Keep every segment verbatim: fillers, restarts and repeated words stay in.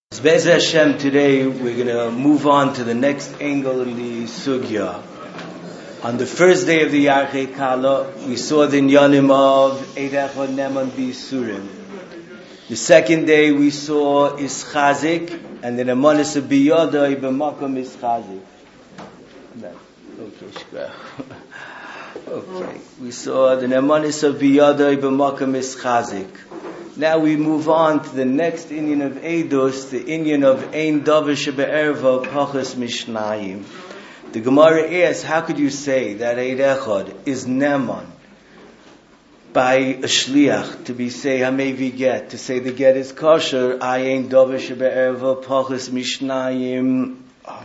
Be'ez Hashem, today we're going to move on to the next angle in the Sugya. On the first day of the Yarchei Kala, we saw the Inyanim of Eidecha Neman B'Yisurim. The second day we saw Ischazik, and the Nemanis of Biyadai B'Makom Ischazik. Okay, shkach. Okay, we saw the Nemanis of Biyadai B'Makom Ischazik. Now we move on to the next Inyan of Eidos, the Inyan of Ein Davar Shebe'erva Pachas Mishnayim. The Gemara asks, how could you say that Eid Echad is Neman by a Shliach to be say Hamevi get, to say the get is kosher, I Ein Davar Shebe'erva Pachas Mishnayim.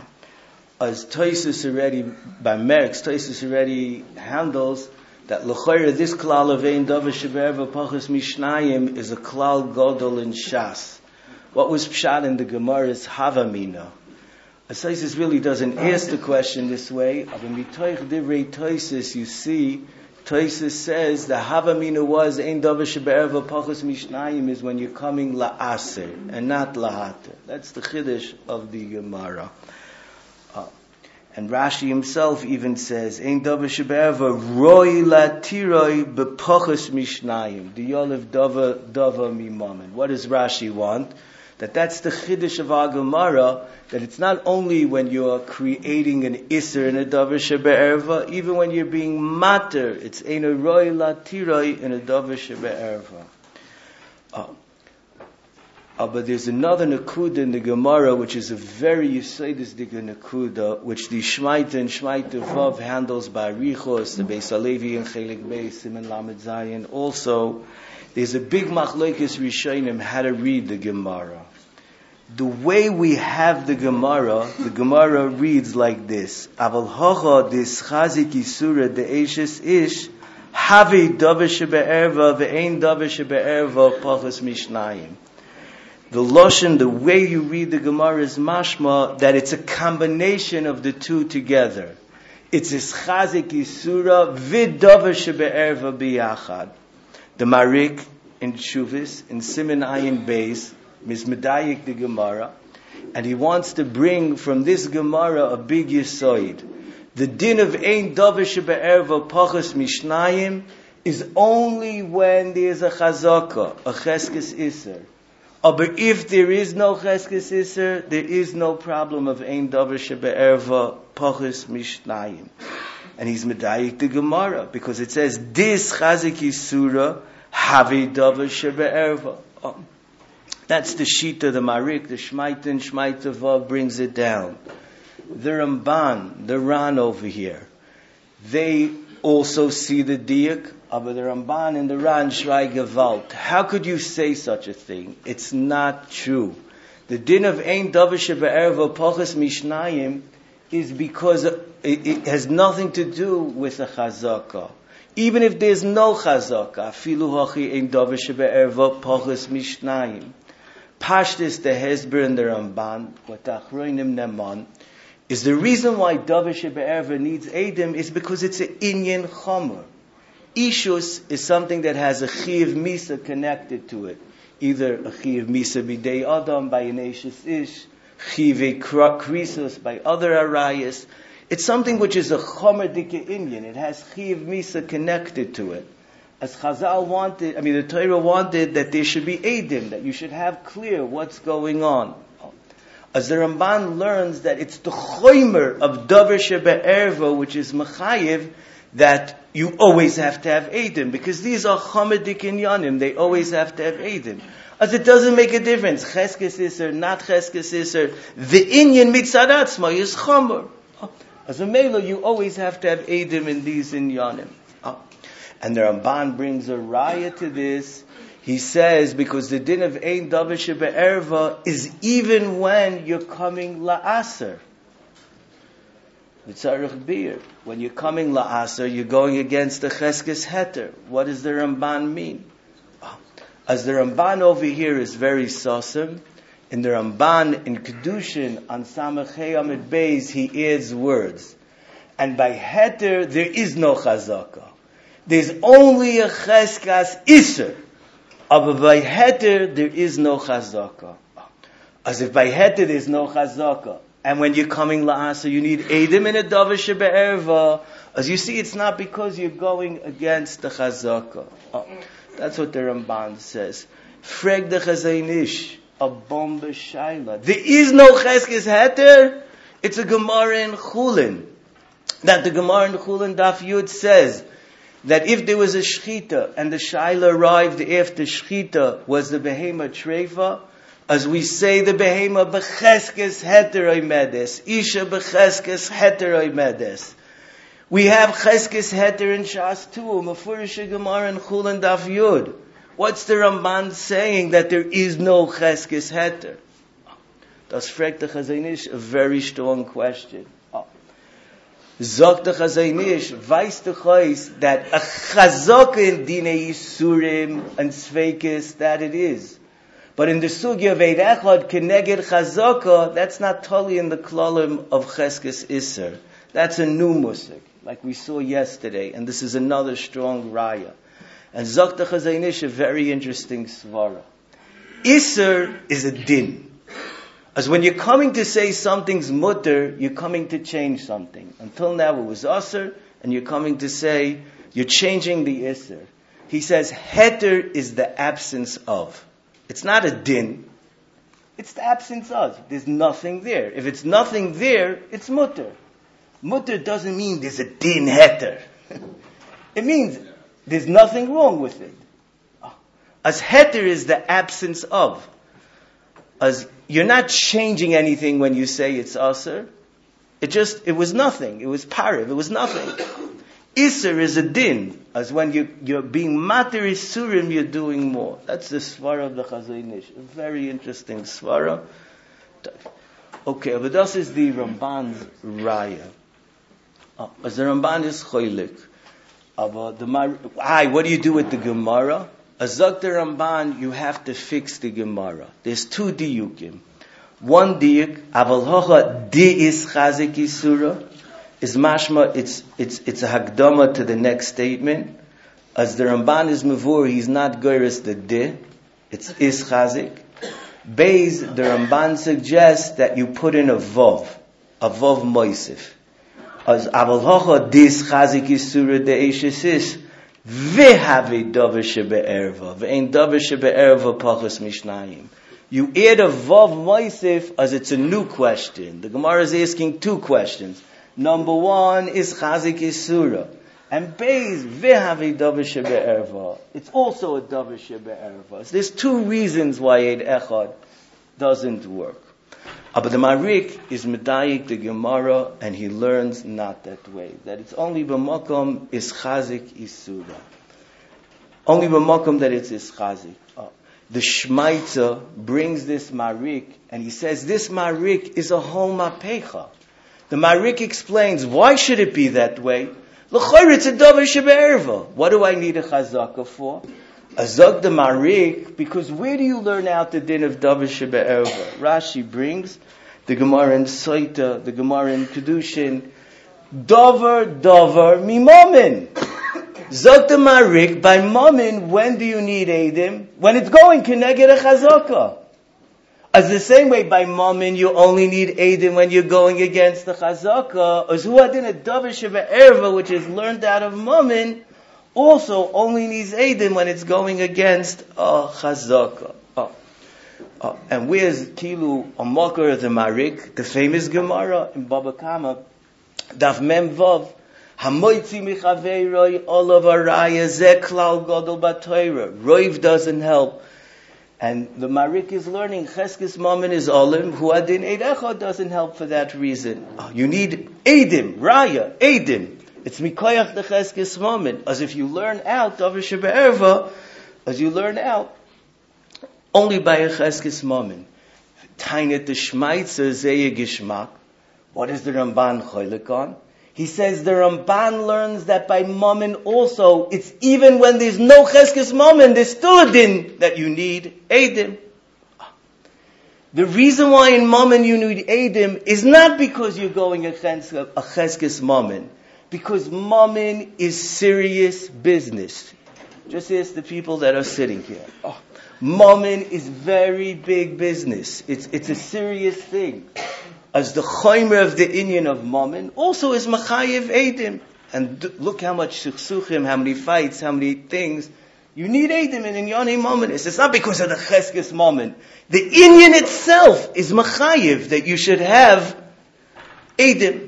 As Tosis already, by Merks, Tosis already handles that l'chayra this klal of ein davar shebe'erva pachas mishnayim is a klal godol in Shas. What was pshat in the Gemara's Havamina? Asaisis really doesn't ask the question this way. But mitoich divrei Tosis, you see, Tosis says the Havamina was ein davar shebe'erva pachas mishnayim is when you're coming la'aser and not lahater. That's the chiddush of the Gemara. Uh, And Rashi himself even says, Ein davar shebe'erva roi latiroi b'pachas mishnayim. The yoliv dava dava mimamen. What does Rashi want? That that's the chiddush of our Gemara, that it's not only when you're creating an iser in a davar shebe'erva, even when you're being mater, it's ein roi latiroi in a davar shebe'erva. Uh, Uh, but there's another Nakuda in the Gemara, which is a very Yisodisdik Nakuda, which the Shmaita and Shmaita Vav handles by Richos, the Beis Halevi and Chelik Beis, Siman Lamed Zayin. Also, there's a big Machlokes Rishonim how to read the Gemara. The way we have the Gemara, the Gemara reads like this: Aval Hocha dis Chazik Yisura de Eishes Ish Havi Davar Shebe'erva ve'ein Davar Shebe'erva Pachas Mishnayim. The Loshen, the way you read the Gemara is mashma, that it's a combination of the two together. It's Ischazik Yisura vid Davar Shebe'erva biyachad. The Marik in Shuvis, in Siman Ayin Beis, Mizmedayik the Gemara, and he wants to bring from this Gemara a big Yisoid. The din of Ein Davar Shebe'erva Pachas Mishnayim is only when there is a Chazaka, a Cheskes Iser. But if there is no cheskes iser, there is no problem of ein davar shebe'erva pachas mishnayim. And he's medayik the Gemara, because it says, this chazik yisura havi davar shebe'erva. Oh, that's the shita, the marik, the shmaita and shmaita vav brings it down. The Ramban, the Ran over here, they also see the diak. But the Ramban and the Ran Shrai Gewalt. How could you say such a thing? It's not true. The din of Ein Davar Shebe'erva Pachas Mishnayim is because it, it has nothing to do with a chazaka. Even if there's no chazaka, Filu Hachi Ein Davar Shebe'erva Pachas Mishnayim. Pashtis the Hezber and the Ramban, what Achroinim Neman, is the reason why Davar Shebe'erva needs Eidim is because it's an Inyan Chomer. Ishus is something that has a chiv misa connected to it. Either a chiv misa bidei adam by an Eishes Ish, chiv krisus by other arayas. It's something which is a chomer dike Indian. It has chiv misa connected to it. As Chazal wanted, I mean the Torah wanted that there should be edim, that you should have clear what's going on. As the Ramban learns that it's the chomer of davar shebe'erva, which is mechayiv, that you always have to have Eidim, because these are Chomedik Inyanim, they always have to have Eidim. As it doesn't make a difference, Cheskes Iser, not Cheskes Iser, the Inyan Mitzadatzma is Chomer. As a Mela, you always have to have Eidim in these Inyanim. And the Ramban brings a raya to this. He says, because the din of Ein Davar Shebe'erva is even when you're coming La'aser. When you're coming la'aser, you're going against the cheskes heter. What does the Ramban mean? As the Ramban over here is very sosim, in the Ramban in Kedushin on Samachei Amid Beis he adds words. And by heter there is no chazaka. There's only a cheskas iser. But by heter there is no chazaka. As if by heter there's no chazaka. And when you're coming la'asa, you need edim in a davar shebe'erva. As you see, it's not because you're going against the chazaka. Oh, that's what the Ramban says. Freg the chazaynish, a bomba shaila. There is no cheskes heter. It's a Gemara in Chulin. That the Gemara in Chulin Daf Yud says that if there was a shchita and the shaila arrived after shchita, was the behema treifa? As we say, the behema becheskes heter oimedes, isha becheskes heter oimedes. We have cheskes heter in Shas too, mefurish Gemara in Chulin Daf Yud. What's the Ramban saying that there is no cheskes heter? Das fragt the Chazaynish a very strong question. Zog the Chazaynish, weiß the Chais that a chazaka in Dinei Yisurim and Sveikis, that it is. But in the Sugya of Eid Echad, Keneged Chazaka, that's not totally in the Klalim of Cheskes Isser. That's a new musik, like we saw yesterday, and this is another strong raya. And Zog the Chazaynish, a very interesting svara. Isser is a din. As when you're coming to say something's mutter, you're coming to change something. Until now it was asr, and you're coming to say, you're changing the isser. He says, heter is the absence of. It's not a din. It's the absence of. There's nothing there. If it's nothing there, it's mutter. Mutter doesn't mean there's a din heter. It means there's nothing wrong with it. As heter is the absence of. As you're not changing anything when you say it's aser. It just, it was nothing. It was pariv. It was nothing. Isser is a din. As when you, you're being mater isurim, you're doing more. That's the svara of the Chazaynish. A very interesting svara. Okay, but this is the Ramban's raya. Oh, as the Ramban is choilik. About the Aye, what do you do with the Gemara? As Zok the Ramban, you have to fix the Gemara. There's two diyukim. One diyuk, aval hocha di is chazik isura, is mashma, it's, it's, it's a hakdama to the next statement. As the Ramban is mavur, he's not goyres the di, it's is chazik. Beis, the Ramban suggests that you put in a vov, a vov moisif. As aval hocha di is chazik isura de eshesis, V'havi davar shebe'erva, v'ein davar shebe'erva pachas mishnayim. You add a vav moisif as it's a new question. The Gemara is asking two questions. Number one is chazik isura, and beis v'havi davar shebe'erva. It's also a davar shebe'erva. So there's two reasons why Eid Echad doesn't work. Uh, but the Marik is medayik the Gemara, and he learns not that way. That it's only b'makom is chazik isura. Only b'makom that it's is chazik. Uh, the Shmaitza brings this Marik, and he says this Marik is a whole mapecha. The Marik explains why should it be that way. L'chayr it's a davar shebe'erva. What do I need a chazaka for? Azog the Marik, because where do you learn out the din of davar shebe'erva? Rashi brings the Gemara in Soita, the Gemara in Kedushin, davar davar mimamin. Zog the Marik, by mamin, when do you need edim? When it's going keneged a chazaka. As the same way by mamin, you only need edim when you're going against the chazaka. As hu adin a davar shebe'erva, which is learned out of mamin, also only needs edim when it's going against a chazaka. Oh. Oh. And where's Kilu a mocker of the Marik? The famous Gemara in Baba Kama, Daf Mem Vav, Hamoitzi michaveiroi olav araya ze klal gadol batoira. Roiv doesn't help. And the Marik is learning Cheskes Mammon is olim, who adin Eid Echad doesn't help for that reason. Oh, you need edim, raya, edim. It's mikoyach the Cheskes Mammon. As if you learn out davar shebe'erva, as you learn out only by a Cheskes Mammon. Tainet the Shmaitza zeh gishmak. What is the Ramban choilik on? He says the Ramban learns that by Mammon also, it's even when there's no Cheskes Mammon, there's still a din that you need edim. The reason why in Mammon you need edim is not because you're going a Cheskes Mammon. Because Mammon is serious business. Just ask the people that are sitting here. Oh, Mammon is very big business. It's, it's a serious thing. As the chaymer of the inyan of Mammon, also is Machayev Eidim. And d- look how much suchsuchim, how many fights, how many things. You need Eidim in Inyanei Mammon. It's not because of the Cheskes Mammon. The inyan itself is Machayev, that you should have Eidim.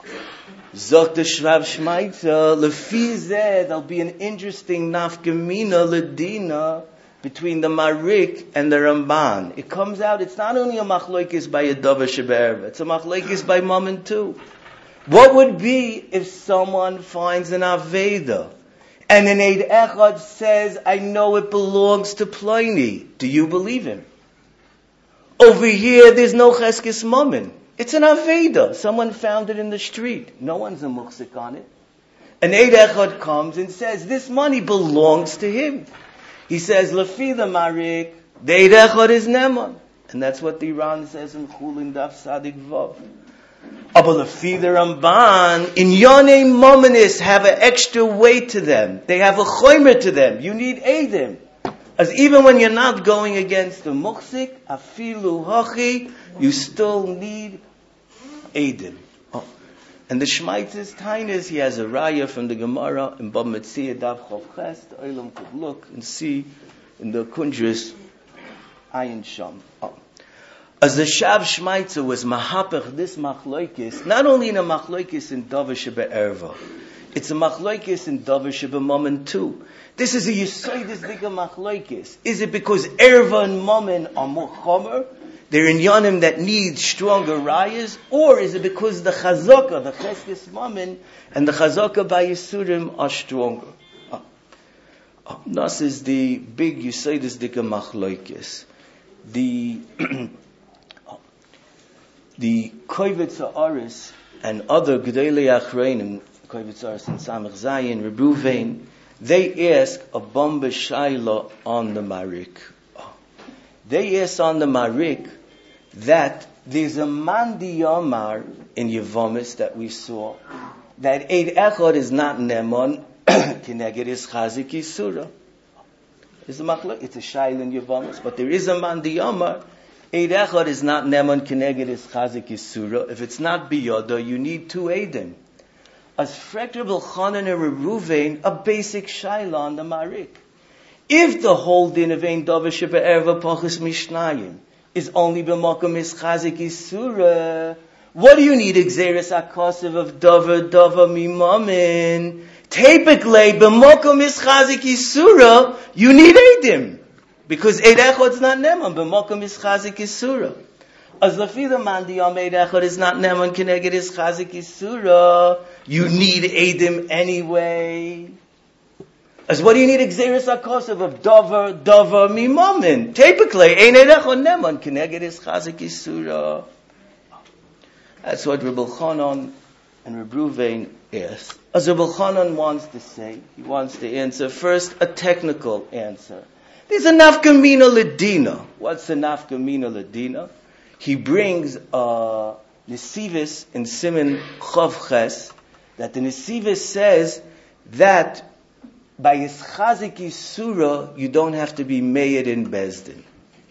Zok the Shrav Shmaita, Lefi Zeh, there'll be an interesting nafkamina ledina between the Marik and the Ramban. It comes out, it's not only a machlokes by a Dover Shebe'erva, it's a machlokes by Mammon too. What would be if someone finds an Aveda and an Eid Echad says, I know it belongs to Pliny? Do you believe him? Over here, there's no Cheskes Mammon. It's an Aveda. Someone found it in the street. No one's a muhsik on it. An Eid Echad comes and says, this money belongs to him. He says, Lefi the Marik, the Eid Echad is Neman. And that's what the Iran says in Chulin Daf Sadik Vav. But Lefi the Ramban, in Yonei Mominis have an extra weight to them. They have a choymer to them. You need Eidim. As even when you're not going against the muhsik, afilu hachi, you still need Eidim. Oh. And the Shmaitz's Tainas, he has a raya from the Gemara in Bab Metzia Dav Chav Ches. The Olam could look and see in the Kundris Ayin Sham. Oh. As the Shav Shmaitzer was mahapach this machloikis, not only in a machloikis in Dover Shebe'erva, it's a machloikis in Dover Shebe'mammon too. This is a yisoidis bigger machloikis. Is it because Erva and Mammon are more chomer? They're in Yonim that need stronger rayas? Or is it because the chazaka, the cheskes Mammon, and the chazaka by Yisurim are stronger? Oh. Oh. This is the big yisoidis bigger machloikis. The The Kovetz Haaretz and other Gedolei Achreinim, Kovetz Haaretz and Samech Zayin, Rebuvein, they ask a bomba shaila on the Marik. They ask on the Marik that there's a Mandi Yomar in Yevomis that we saw, that Eid Echad is not Nemon, Kineged is Chazik Yisura. It's a machlok, it's a shaila in Yevomis, but there is a Mandi Yomar. Eid Echad is not Neman Keneged is Chazik Yisura. If it's not Biyoda, you need two Eidim. As Frekter B'Chanan and Reruvein, a basic shaila on the Marik. If the whole din of Ein Dover Shebe'erva Pachas Mishnayim is only B'Makom is Chazik Yisura, what do you need Exeris Akosiv of Dover, Dover Mimamin? Typically, B'Makom is Chazik Yisura, you need Eidim. Because Eid Echad is not Neman, but Mokum is Chazik Yisura. As Lefi the Mandiyam Eid Echad is not Neman, Keneged is Chazik Yisura. You need Eidim anyway. As what do you need Exeris HaKosev of Dover, Dover, Mimamin? Typically, Ein Eid Echad Neman, Keneged is Chazik Yisura. That's what Rebbe Chanan and Rebbe Ruvain asked. As Rebbe Chanan wants to say, he wants to answer first a technical answer. There's a nafkamina ledina. What's the nafkamina ledina? He brings a nesivis in Siman Chav Ches, that the nesivis says that by Yischazik Yisura, you don't have to be made in Bezdin.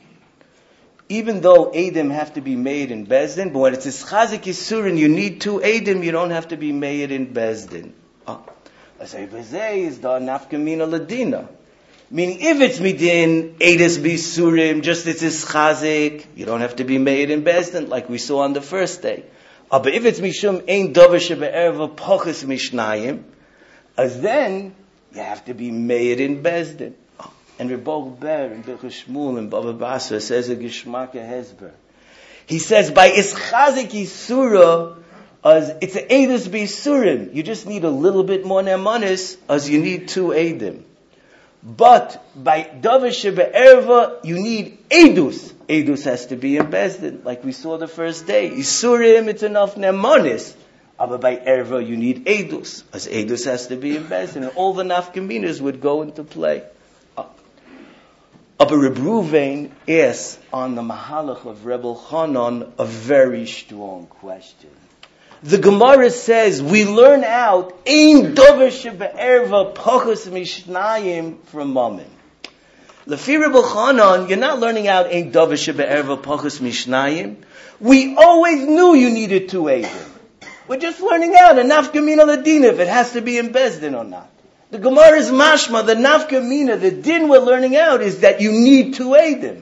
Even though Eidim have to be made in Bezdin, but when it's Yischazik Yisura and you need two Eidim, you don't have to be made in Bezdin. Ah. Asay Bezei is the nafkamina ledina. Meaning, if it's midin, Eides bisurim, just it's chazik, you don't have to be made in Bezdin, like we saw on the first day. Uh, but if it's mishum ein dover shebe'erva pochas mishnayim, as then you have to be made in Bezdin. Oh. And Rebbe Ber and Birchus Shmuel and Baba Basra says a geshmaka hezber. He says by ischazik yisura, as it's a Eides bisurim, you just need a little bit more nemanis, as you need two Eidim. But by Dover Shebe'erva, you need Eidus. Eidus has to be in Bezdin, like we saw the first day. Isurim, it's enough Nemonis. But by Erva, you need Eidus. As Eidus has to be in Bezdin. And all the nafkaminas would go into play. But Rebbe Ruvain asks on the Mahalach of Rebbe Chanan a very strong question. The Gemara says, we learn out, Ein Dover Shebe'erva Pachas Mishnayim from Mammon. Lefi Rebbe Chanan, you're not learning out Ein Davar Shebe'erva Pachas Mishnayim. We always knew you needed two Eidim. We're just learning out a Nafka Mina Ladina if it has to be in Bezdin or not. The Gemara is mashma, the Nafka Mina, the din we're learning out is that you need two Eidim.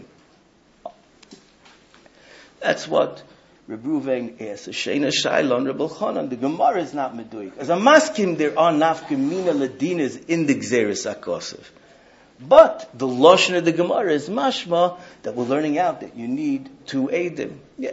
That's what Reb Ruvain asks. Sheina Shailon Rebbe Chanan. The Gemara is not meduik. As a maskim, there are Nafka Mina Ladinas in the Gzeres HaKosov. But the Lashon of the Gemara is mashma that we're learning out that you need two Eidim. Yeah.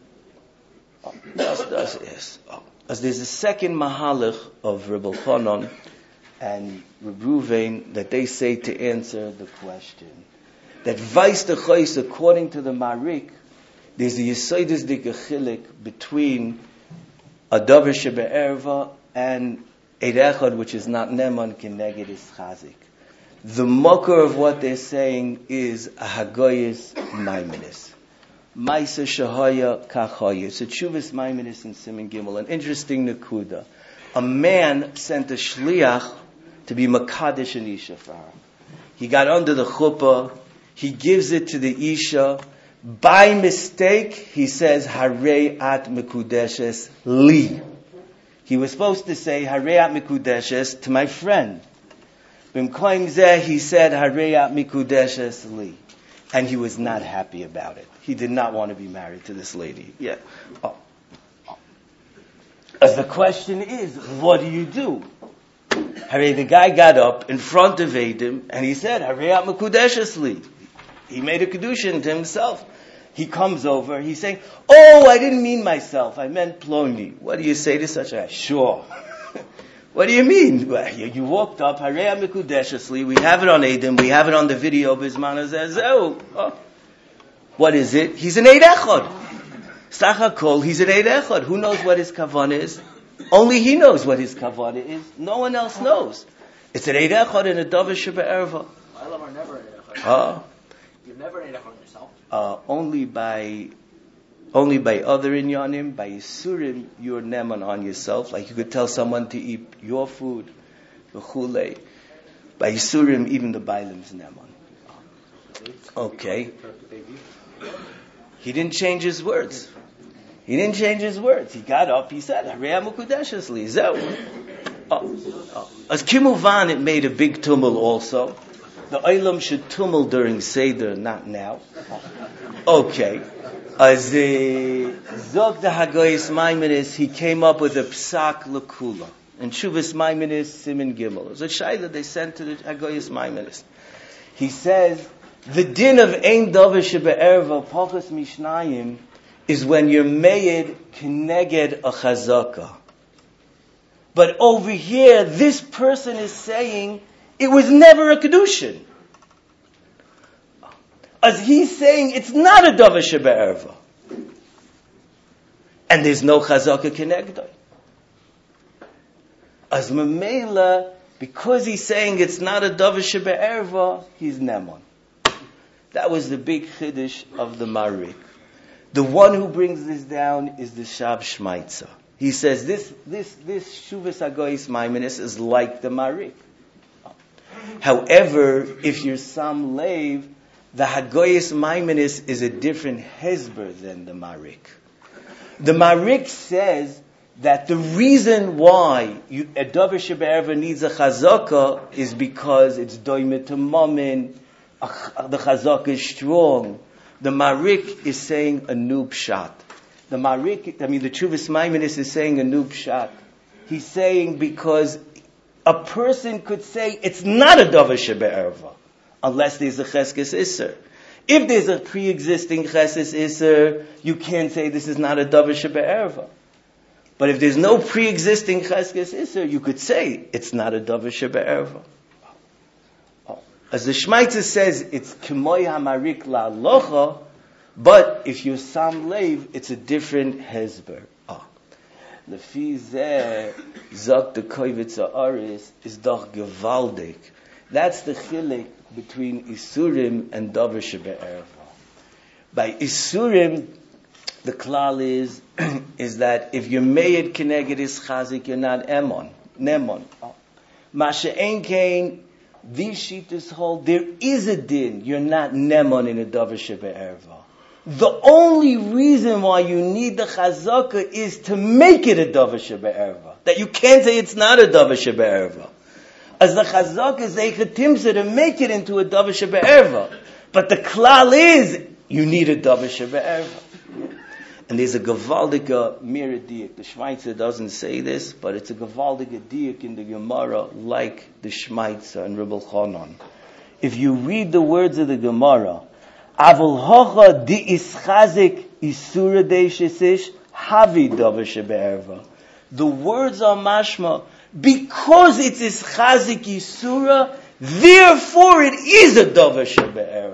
Oh, that's, that's, yes. Oh. As there's a second mahalach of Rebbe Chanan and Reb Ruvain that they say to answer the question. That Vais the Chais, according to the Marik, there's a Yesodis Dikachilik between a Davar Shebe'erva and Eid Echad, which is not Neman Keneged is Chazik. The mocker of what they're saying is a Hagoyis Maiminis. Maisa Shahaya Kachaya. It's a Chuvas Maiminis in Siman Gimel. An interesting Nakuda. A man sent a Shliach to be Makadish and Isha for her. He got under the chuppah. He gives it to the Isha. By mistake, he says, Harei at Mekudeshes li. He was supposed to say, Harei at Mekudeshes to my friend. B'mkoim zeh, he said, Harei at Mekudeshes li. And he was not happy about it. He did not want to be married to this lady. Yeah. Oh. Oh. As the question is, what do you do? Harei, the guy got up in front of Eidim, and he said, Harei at Mekudeshes li. He made a kedushin to himself. He comes over, he's saying, oh, I didn't mean myself, I meant Ploni. What do you say to such a guy? Sure. What do you mean? Well, you, you walked up, Harei Mikudeshesli, we have it on Eidim, we have it on the video, Bisman Azazeu. Oh. What is it? He's an Eid Echad. Sachakol, he's an Eid Echad. Who knows what his kavanah is? Only he knows what his kavanah is. No one else knows. It's an Eid Echad and a Davar Shebe'erva. I love are never an Eid Echad. Oh. You've never an Eid Echad on yourself. Uh, only by, only by other inyanim, by Yisurim, you're neman on yourself. Like you could tell someone to eat your food, v'chulei. By Yisurim, even the Bailim's neman. Okay. He didn't change his words. He didn't change his words. He got up, he said, Harei Mukudeshes li, zeu. As Kimuvan, it made a big tumult also. The Olam should tumult during Seder, not now. Okay. As Zog the Hagoyis Maiminis, he came up with a Psak Lakula. And Shuvas Maiminis, Siman Gimel. It was a Shaila they sent to the Hagoyis Maiminis. He says, the din of Ein Davar Shebe'erva, Pachas Mishnayim, is when you're made Keneged a Chazaka. But over here, this person is saying, it was never a kedushin. As he's saying, it's not a davar shebe'erva. And there's no chazaka kenegdoi. As memela, because he's saying it's not a davar shebe'erva, he's neman. That was the big chiddush of the Marik. The one who brings this down is the Shab Shmaitza. He says this, this, this Shuvas Hagoyis Maiminis is like the Marik. However, if you're some lave, the Hagoyis Maiminis is a different hezber than the Marik. The Marik says that the reason why you, a Davar Shebe'erva needs a chazaka is because it's doimet to mamin, the chazaka is strong. The Marik is saying a new pshat. The Marik, I mean the Chuvas Maiminis is saying a new pshat. He's saying because a person could say it's not a davar shebe'erva unless there's a cheskes iser. If there's a pre-existing cheskes iser, you can't say this is not a davar shebe'erva. But if there's no pre-existing cheskes iser, you could say it's not a davar shebe'erva. As the Shmaitzer says, it's k'moy hamarik la'alocha, but if you're sam leiv, it's a different hezber. Lefi zeh zok the koivitz ha'aris is doch gewaldig. That's the chilik between Isurim and Davar Shebe'erva. By Isurim, the klal is is that if you're meyed keneged is chazik, you're not emon, nemon. Masha ein kain these shittas hold there is a din. You're not neman in a davar shebe'erva. The only reason why you need the chazaka is to make it a davar shebe'erva. That you can't say it's not a davar shebe'erva. As the chazaka is eichatimsa to make it into a davar shebe'erva. But the klal is, you need a davar shebe'erva. And there's a gewaldige miradik. The Shmaitzer doesn't say this, but it's a gewaldige diak in the Gemara, like the Shmaitzer and Rebbe Chanan. If you read the words of the Gemara, Avol hocha di ischazik isura deishesish havi davar shebe'erva. The words are mashma, because it's ischazik isura, therefore it is a davar shebe'erva.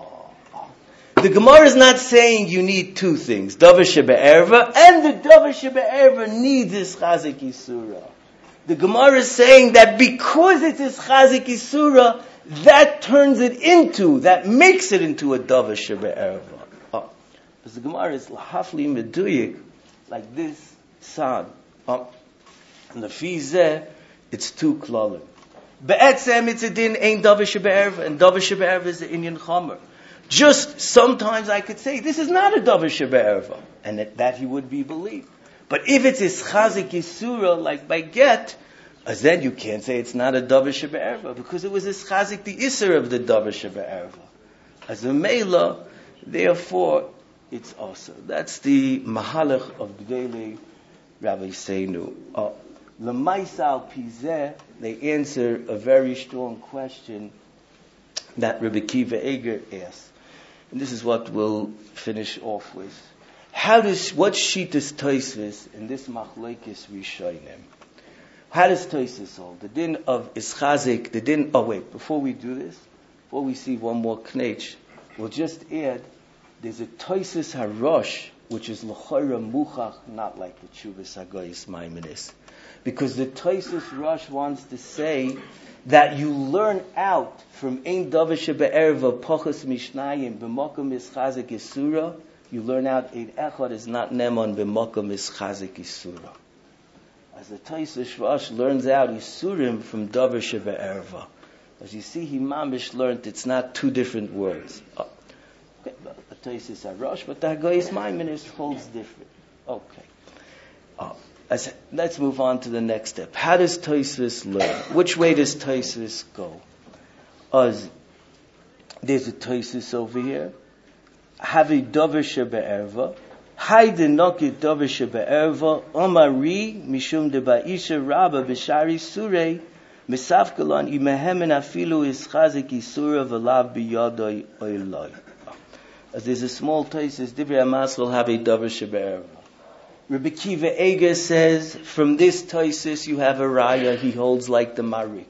The Gemara is not saying you need two things, davar shebe'erva, and the davar shebe'erva needs ischazik isura. The Gemara is saying that because it's ischazik isura, that turns it into, that makes it into a davar shebe'erva. Oh. Because the Gemara is lahafli meduyik, like this sad. Oh. And the fizeh, it's two klalim. Be'etzem it's a din ain't davar shebe'erva, and davar shebe'erva is the inyan chomer. Just sometimes I could say, this is not a davar shebe'erva, and that, that he would be believed. But if it's ischazik isura, like by get, as then you can't say it's not a davar shebe'erva, because it was ischazik the isser of the davar shebe'erva. As a mela, therefore, it's also. That's the mahalach of Gdei Rabbi Seinu. Uh, L'maisal pizeh, they answer a very strong question that Rabbi Kiva Eger asked. And this is what we'll finish off with. How does, what shittas Tosfos in this machlokes rishonim? How does Tosfos hold? The din of ischazik, the din, oh wait, before we do this, before we see one more knech, we'll just add, there's a Tosfos harosh, which is l'chora muchach, not like the Tshuvas Hagoyis Maimonides. Because the Tosfos Rosh wants to say that you learn out from ein davar shebe'erva pachas mishnayim b'makom ischazik isura, you learn out ein echad is not neman b'makom ischazik isura. As the Tosfos Rosh learns out isurim from davar shebe'erva. As you see, he mamish learned it's not two different words. Oh, okay, the Tosfos Rosh, but the Hagoyis Maimonides holds different. Okay. Oh. Let's move on to the next step. How does Tosfos learn? Which way does Tosfos go? As there's a Tosfos over here. Have a davar shebe'erva. Hay de noki davar shebe'erva. Omari mishum de ba'isha rabba b'shari surei misafkalon imehemen afilu ischazik isura v'lav biyadoi oiloi. As there's a small Tosfos, Divrei Hamas will have a davar shebe'erva. Rabbi Kiva Eger says, from this Tosfos you have a raya, he holds like the Marik.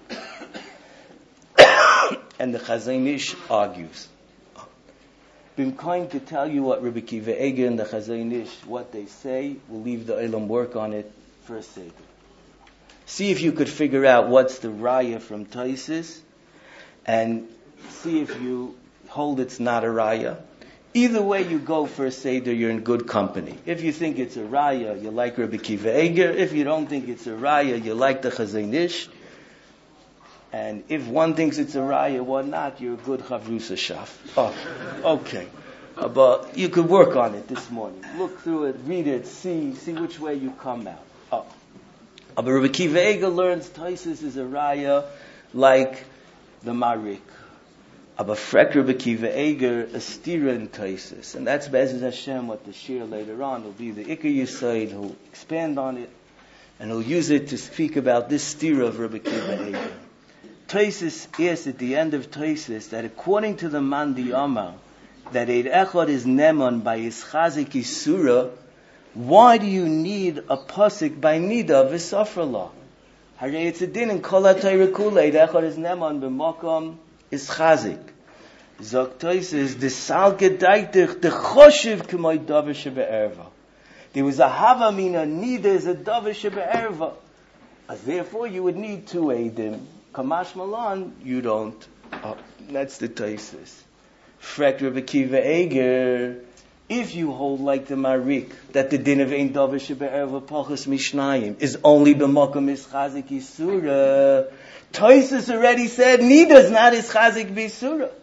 And the Chazon Ish argues. I'm going to tell you what Rabbi Kiva Eger and the Chazon Ish, what they say. We'll leave the Olam work on it for a second. See if you could figure out what's the raya from Tosfos, and see if you hold it's not a raya. Either way you go for a Seder, you're in good company. If you think it's a raya, you like Rabbi Kiva Eger. If you don't think it's a raya, you like the Chazon Ish. And if one thinks it's a raya, one not, you're a good Chavrusa Shaf. Oh, okay. Uh, but you could work on it this morning. Look through it, read it, see see which way you come out. Oh. Uh, but Rabbi Kiva Eger learns Tosfos is a raya like the Marik. Aber frek Rabbi Kiva Eger a stira in Tosfos, and that's Be'ezus Hashem what the shir later on will be the Ikar Yisod. He'll expand on it, and he'll use it to speak about this stira of Rabbi Kiva Eger. Tosfos asks at the end of Tosfos that according to the Mandi Amar, that Eid Echad is Neman by Ischazik Isura, why do you need a pasuk by Nida v'Safrala? Harei it's a din in Kol HaTorah Kula, Eid Echad is Neman b'makom Ischazik. Zok Tosfos, the Sal Gedaitich, the Choshev K'may Davar Shebe'erva. There was a Havamina, Nida is a Davar Shebe'erva. As therefore you would need two Eidim. Kamash Malan, you don't. Oh, that's the Tosfos. Frek Rabbi Kiva Eger, if you hold like the Marik, that the din of Ein Davar Shebe'erva Pachas Mishnayim is only b'makom ischazik isura, Tosfos already said Nida is not ischazik b'isura.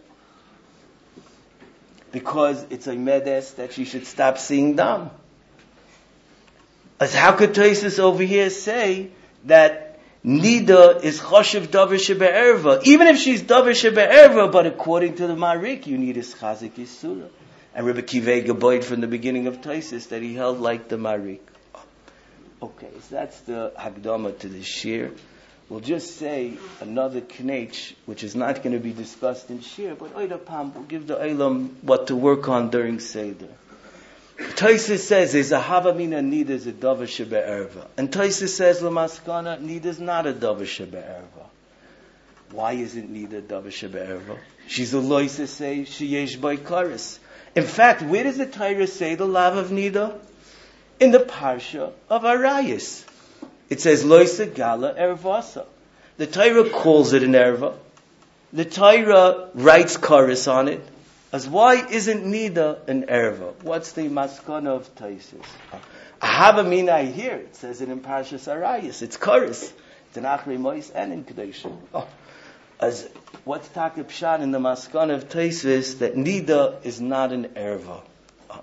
Because it's a medes that she should stop seeing dam. As how could Tosfos over here say that Nida is choshev davar shebe'erva, even if she's davar shebe'erva, but according to the Marik, you need ischazik isura. And Rebbe Kivei Gaboid from the beginning of Tosfos that he held like the Marik. Okay, so that's the Hagdama to the Shir. We'll just say another knech, which is not going to be discussed in Shir, but Oida Pam will give the Eilam what to work on during Seder. Tosfos says there's a Havamina Nida is a Davar Shebe'erva. And Tosfos says Lamaskana Nida is not a Davar Shebe'erva. Why isn't Nida Davar Shebe'erva? She's a loisa say she yesh by karis. In fact, where does the Torah say the love of Nida? In the Parsha of Arayis. It says loisa gala ervasa. The Torah calls it an erva. The Torah writes karis on it. As why isn't Nida an erva? What's the maskana of Tosfos? I have a mina I hear. It says it in Parshas Arayis. It's karis. It's in Achrei Mois and in Kedushin. Oh. As what's Taka Pshat in the maskana of Tosfos that Nida is not an erva. Oh.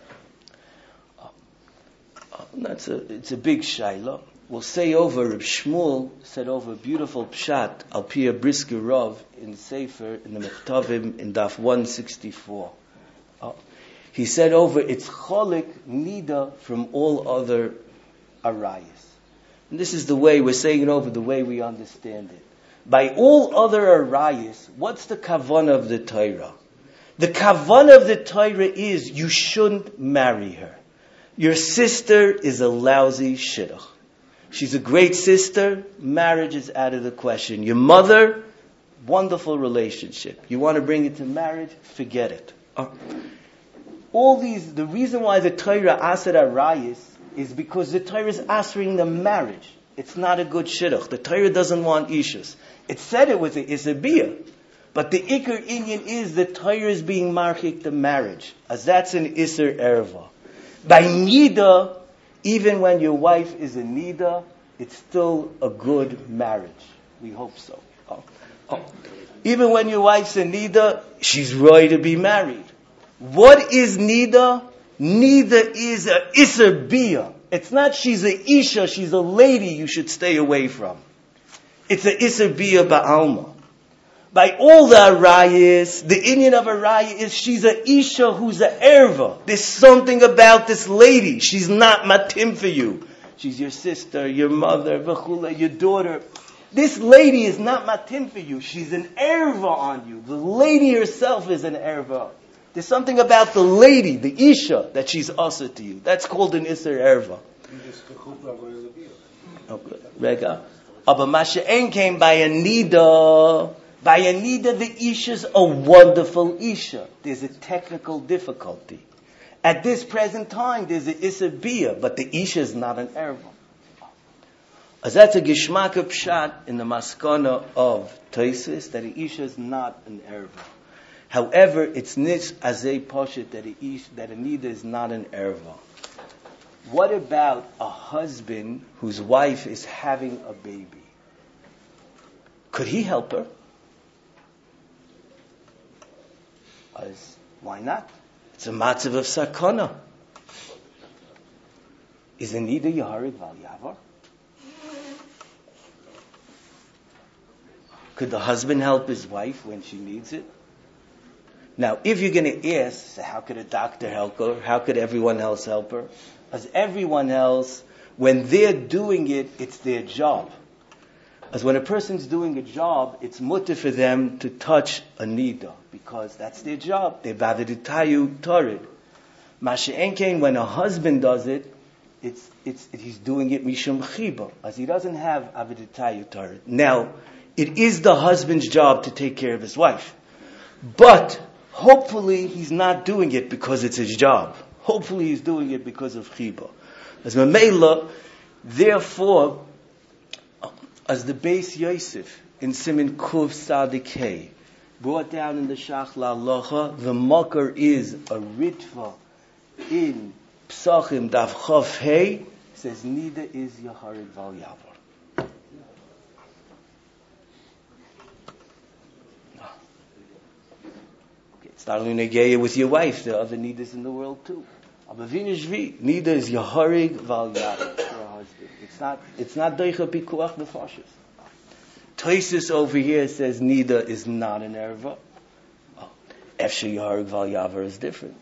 Oh. Oh. That's a it's a big shaila. We'll say over, Reb Shmuel said over a beautiful pshat, Al Pia Brisker Rav, in Sefer, in the Mechtavim, in Daf one sixty-four. Uh, he said over, it's cholik nida from all other arayas. And this is the way, we're saying it over, the way we understand it. By all other arayas, what's the kavanah of the Torah? The kavanah of the Torah is, you shouldn't marry her. Your sister is a lousy shidduch. She's a great sister. Marriage is out of the question. Your mother, wonderful relationship. You want to bring it to marriage? Forget it. Uh, all these, the reason why the Torah asad arayis is because the Torah is answering the marriage. It's not a good shidduch. The Torah doesn't want ishus. It said it with the isabiyah. But the ikar inyan is the Torah is being marchik the marriage. As that's an iser erva. By nida, even when your wife is a nida, it's still a good marriage. We hope so. Oh. Oh. Even when your wife's a nida, she's ready to be married. What is nida? Nida is a iser bia. It's not she's a isha, she's a lady you should stay away from. It's a iser bia ba'alma. By all the arayas, the Indian of araya is she's a isha who's a erva. There's something about this lady. She's not matim for you. She's your sister, your mother, v'chula, your daughter. This lady is not matim for you. She's an erva on you. The lady herself is an erva. There's something about the lady, the isha, that she's asa to you. That's called an isser erva. Okay, rega. Abba Masha'en came by a nida. By a nida, the isha's a wonderful isha. There's a technical difficulty. At this present time, there's an issa bia, but the isha is not an erva. As that's a gishmak of pshat in the maskana of Tosfos, that the isha is not an erva. However, it's nish azay poshet that a isha, that a nida is not an erva. What about a husband whose wife is having a baby? Could he help her? As, why not? It's a matzav of sakana. Is a nida yaharid val yavar? Could the husband help his wife when she needs it? Now, if you're going to ask, so how could a doctor help her? How could everyone else help her? As everyone else, when they're doing it, it's their job. As when a person's doing a job, it's mutter for them to touch a nida, because that's their job. They're vaviditayu torid. Masha'enkein, when a husband does it, it's, it's, it, he's doing it mishum chiba, as he doesn't have aviditayu torid. Now, it is the husband's job to take care of his wife. But, hopefully, he's not doing it because it's his job. Hopefully, he's doing it because of chiba. As Mamela, therefore, as the Beis Yosef in Simin Kuv Sadik Hey brought down in the Shach La'alocha, the makar is a ritva in Psachim Daf Chof Hey says Nida is Yaharig Val Yavar. Okay, it's not only Negeya with your wife, there are other Nidas in the world too. Abavina Shvi, Nida is Yaharig Val Yavar for a husband. It's not, it's not Deicha Pikuach Nefashis. Toisus over here says Nida is not an erva. Oh, Efshe Yaharig Val Yavar is different.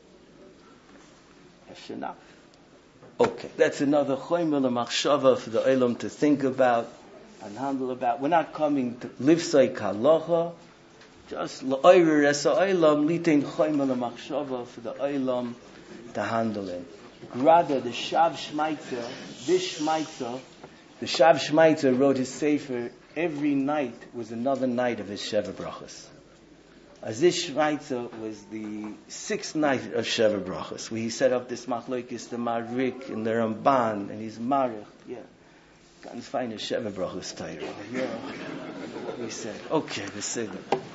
Efshe not. Okay, that's another choymer l'machshava for the olam to think about and handle about. We're not coming to livsay kalacha, just l'oirer es ha'olam litein choymer l'machshava for the olam to handle it. Grada, the Shav Shmaitzer, this Shmaitzer, the Shav Shmaitzer wrote his sefer. Every night was another night of his Sheva Brachas. As this Shmaitzer was the sixth night of Sheva Brachas, where he set up this Machlokes, the Marik and the Ramban, and his Marich. Yeah, can't find a Sheva Brachas Torah. Yeah, what we said. Okay, the Siddur.